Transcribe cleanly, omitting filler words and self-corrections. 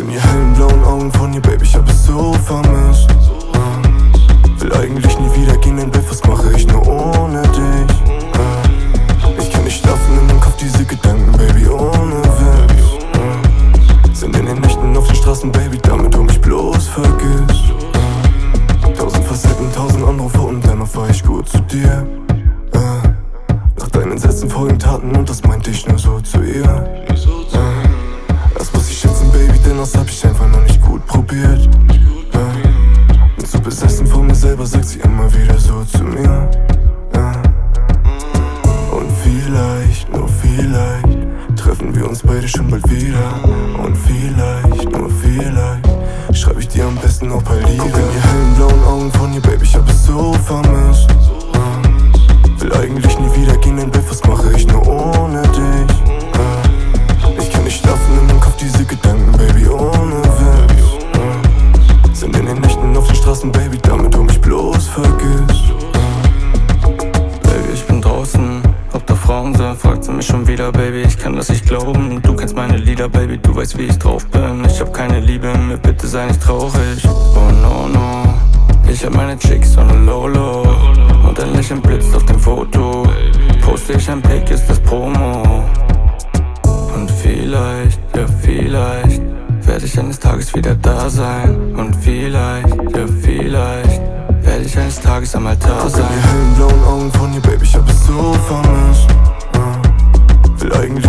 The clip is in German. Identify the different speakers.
Speaker 1: in die hellen blauen Augen von ihr, Baby, ich hab es so vermisst. Will eigentlich nie wieder gehen in Bett, was mache ich nur ohne dich? Ich kann nicht schlafen in meinem Kopf, diese Gedanken, Baby, ohne Witz. Sind in den Nächten auf den Straßen, Baby, damit du mich bloß vergisst. 1000 Facetten, 1000 Anrufe und dennoch war ich gut zu dir. Nach deinen Sätzen folgen Taten und das meinte ich nur so zu ihr. Das muss ich schätzen, Baby, denn das hab ich einfach noch nicht gut probiert. Bin zu besessen von mir selber, sagt sie immer wieder so zu mir. Und vielleicht, nur vielleicht, treffen wir uns beide schon bald wieder. Und vielleicht, nur vielleicht, schreib ich dir am besten auch paar Lieder. Guck in die hellen blauen Augen von ihr, Baby, ich hab es so vermisst. Will eigentlich nie wieder gehen in Bett, was mache ich nur ohne dich? Ich kann nicht schlafen in meinem Kopf, diese Gedanken, Baby, ohne Witz. Sind in den Nächten auf den Straßen, Baby, damit du mich bloß vergisst.
Speaker 2: Baby, ich bin draußen, ob da Frauen sind, fragt sie mich schon wieder, Baby, ich kann das nicht glauben. Du kennst meine Lieder, Baby, du weißt, wie ich drauf bin. Ich hab keine Liebe mehr, bitte sei nicht traurig. Oh no, no, ich hab meine Chicks on a low-low. Und ein Lächeln blitzt auf dem Foto. Poste ich ein Pick, ist das Promo. Und vielleicht, ja vielleicht, werde ich eines Tages wieder da sein. Und vielleicht, ja vielleicht, werde ich eines Tages am Altar sein.
Speaker 1: Guck in die hellen blauen Augen von ihr, Baby, ich hab es so vermisst. Will eigentlich